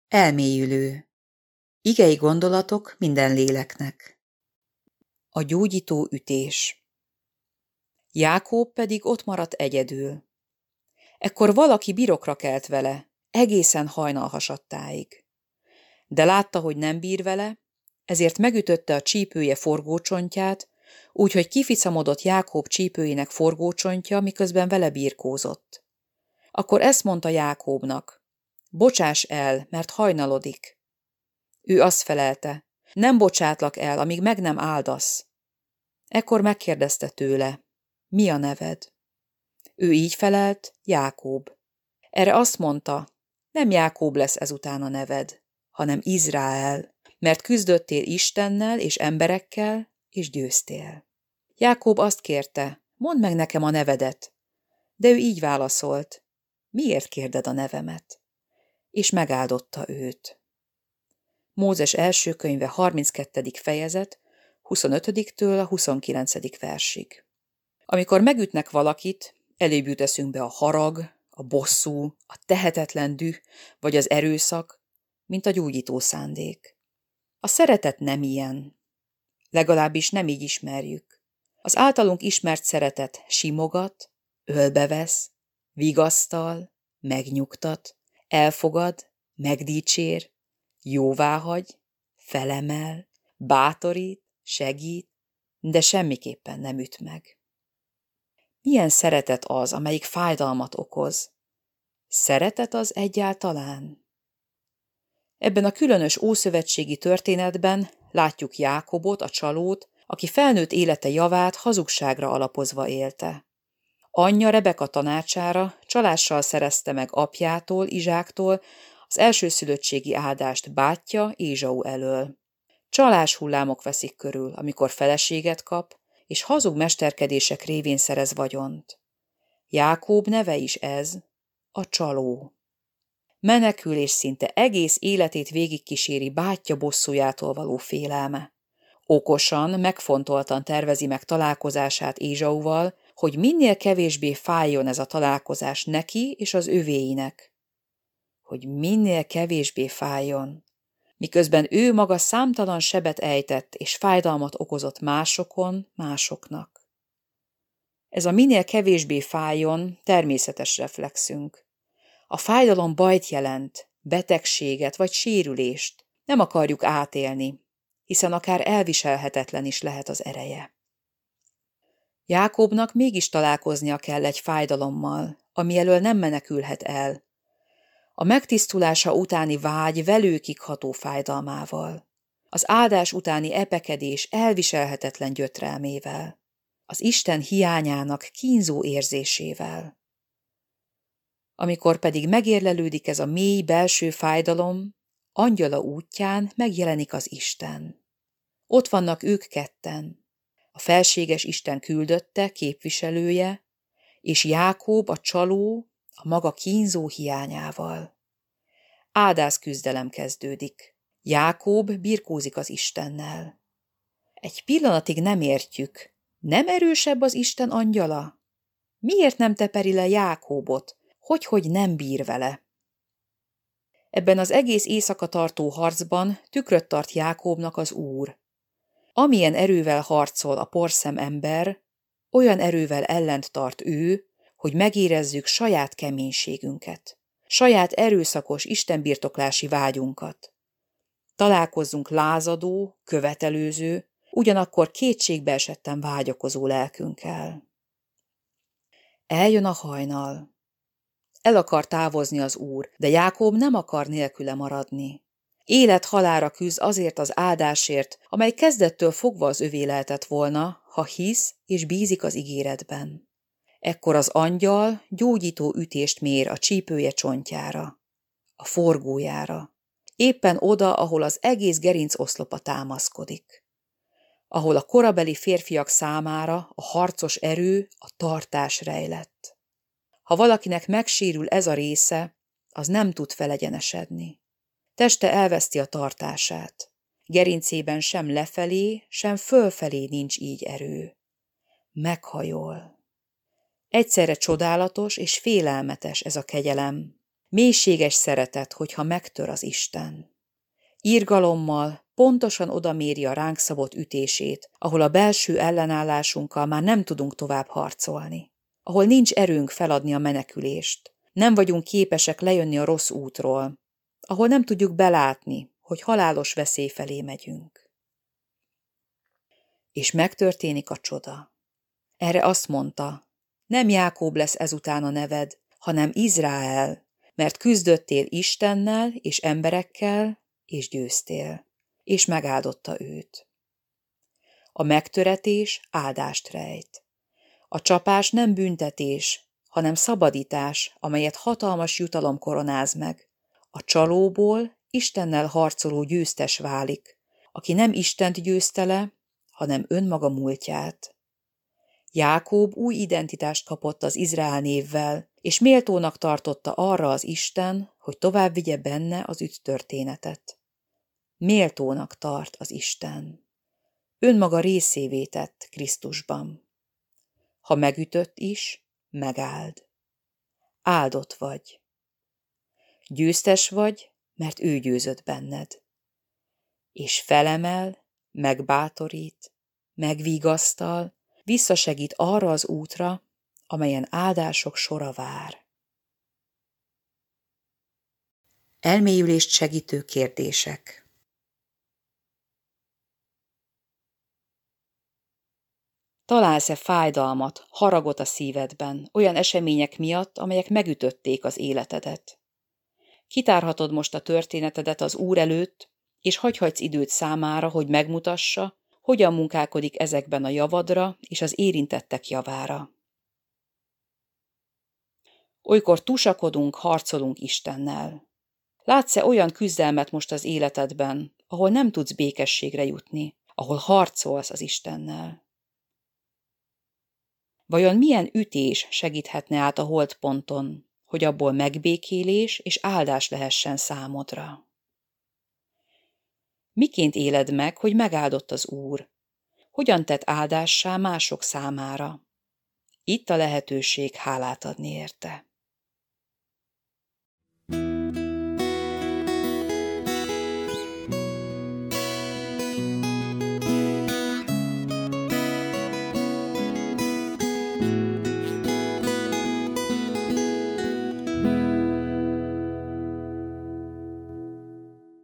Elmélyülő. Igei gondolatok minden léleknek. A gyógyító ütés. Jákob pedig ott maradt egyedül. Ekkor valaki birokra kelt vele, egészen hajnalhasadtáig. De látta, hogy nem bír vele, ezért megütötte a csípője forgócsontját, úgyhogy kificamodott Jákob csípőjének forgócsontja, miközben vele birkózott. Akkor ezt mondta Jákobnak: bocsáss el, mert hajnalodik. Ő azt felelte: nem bocsátlak el, amíg meg nem áldasz. Ekkor megkérdezte tőle: mi a neved? Ő így felelt: Jákob. Erre azt mondta: nem Jákob lesz ezután a neved, hanem Izrael, mert küzdöttél Istennel és emberekkel, és győztél. Jákob azt kérte: mondd meg nekem a nevedet. De ő így válaszolt: miért kérded a nevemet? És megáldotta őt. Mózes első könyve 32. fejezet, 25-től a 29. versig. Amikor megütnek valakit, előbb jut eszünkbe a harag, a bosszú, a tehetetlen düh, vagy az erőszak, mint a gyógyító szándék. A szeretet nem ilyen. Legalábbis nem így ismerjük. Az általunk ismert szeretet simogat, ölbevesz, vigasztal, megnyugtat, elfogad, megdicsér, jóváhagy, felemel, bátorít, segít, de semmiképpen nem üt meg. Milyen szeretet az, amelyik fájdalmat okoz? Szeretet az egyáltalán? Ebben a különös ószövetségi történetben látjuk Jákobot, a csalót, aki felnőtt élete javát hazugságra alapozva élte. Anyja Rebeka tanácsára csalással szerezte meg apjától, Izsáktól az elsőszülöttségi áldást bátyja Ézsau elől. Csalás hullámok veszik körül, amikor feleséget kap, és hazug mesterkedések révén szerez vagyont. Jákob neve is ez, a csaló. Menekül és szinte egész életét végigkíséri bátyja bosszújától való félelme. Okosan, megfontoltan tervezi meg találkozását Ézsauval, hogy minél kevésbé fájjon ez a találkozás neki és az övéinek. Hogy minél kevésbé fájjon, miközben ő maga számtalan sebet ejtett és fájdalmat okozott másoknak. Ez a minél kevésbé fájjon természetes reflexünk. A fájdalom bajt jelent, betegséget vagy sérülést. Nem akarjuk átélni, hiszen akár elviselhetetlen is lehet az ereje. Jákobnak mégis találkoznia kell egy fájdalommal, ami elől nem menekülhet el. A megtisztulása utáni vágy velőkig ható fájdalmával, az áldás utáni epekedés elviselhetetlen gyötrelmével, az Isten hiányának kínzó érzésével. Amikor pedig megérlelődik ez a mély belső fájdalom, angyala útján megjelenik az Isten. Ott vannak ők ketten, a felséges Isten küldötte, képviselője, és Jákob, a csaló, a maga kínzó hiányával. Áldász küzdelem kezdődik. Jákob birkózik az Istennel. Egy pillanatig nem értjük. Nem erősebb az Isten angyala? Miért nem teperi le Jákobot, hogy nem bír vele? Ebben az egész éjszaka tartó harcban tükröt tart Jákobnak az Úr. Amilyen erővel harcol a porszem ember, olyan erővel ellent tart ő, hogy megérezzük saját keménységünket, saját erőszakos istenbirtoklási vágyunkat. Találkozzunk lázadó, követelőző, ugyanakkor kétségbeesetten vágyakozó lelkünkkel. Eljön a hajnal. El akar távozni az Úr, de Jákob nem akar nélküle maradni. Élet-halálra küzd azért az áldásért, amely kezdettől fogva az övé lehetett volna, ha hisz és bízik az ígéretben. Ekkor az angyal gyógyító ütést mér a csípője csontjára, a forgójára, éppen oda, ahol az egész gerinc oszlopa támaszkodik. Ahol a korabeli férfiak számára a harcos erő, a tartás rejlett. Ha valakinek megsérül ez a része, az nem tud felegyenesedni. Teste elveszti a tartását. Gerincében sem lefelé, sem fölfelé nincs így erő. Meghajol. Egyszerre csodálatos és félelmetes ez a kegyelem. Mélységes szeretet, hogyha megtör az Isten. Irgalommal pontosan odaméri a ránk szabott ütését, ahol a belső ellenállásunkkal már nem tudunk tovább harcolni. Ahol nincs erőnk feladni a menekülést. Nem vagyunk képesek lejönni a rossz útról. Ahol nem tudjuk belátni, hogy halálos veszély felé megyünk. És megtörténik a csoda. Erre azt mondta, nem Jákób lesz ezután a neved, hanem Izrael, mert küzdöttél Istennel és emberekkel, és győztél, és megáldotta őt. A megtöretés áldást rejt. A csapás nem büntetés, hanem szabadítás, amelyet hatalmas jutalom koronáz meg. A csalóból Istennel harcoló győztes válik, aki nem Istent győzte le, hanem önmaga múltját. Jákób új identitást kapott az Izrael névvel, és méltónak tartotta arra az Isten, hogy tovább vigye benne az üdvtörténetet. Méltónak tart az Isten. Önmaga részévé tett Krisztusban. Ha megütött is, megáld. Áldott vagy. Győztes vagy, mert ő győzött benned. És felemel, megbátorít, megvigasztal, visszasegít arra az útra, amelyen áldások sora vár. Elmélyülést segítő kérdések. Találsz-e fájdalmat, haragot a szívedben, olyan események miatt, amelyek megütötték az életedet? Kitárhatod most a történetedet az Úr előtt, és hagyhatsz időt számára, hogy megmutassa, hogyan munkálkodik ezekben a javadra és az érintettek javára. Olykor tusakodunk, harcolunk Istennel. Látsz-e olyan küzdelmet most az életedben, ahol nem tudsz békességre jutni, ahol harcolsz az Istennel? Vajon milyen ütés segíthetne át a holtponton, hogy abból megbékélés és áldás lehessen számodra? Miként éled meg, hogy megáldott az Úr? Hogyan tett áldássá mások számára? Itt a lehetőség hálát adni érte.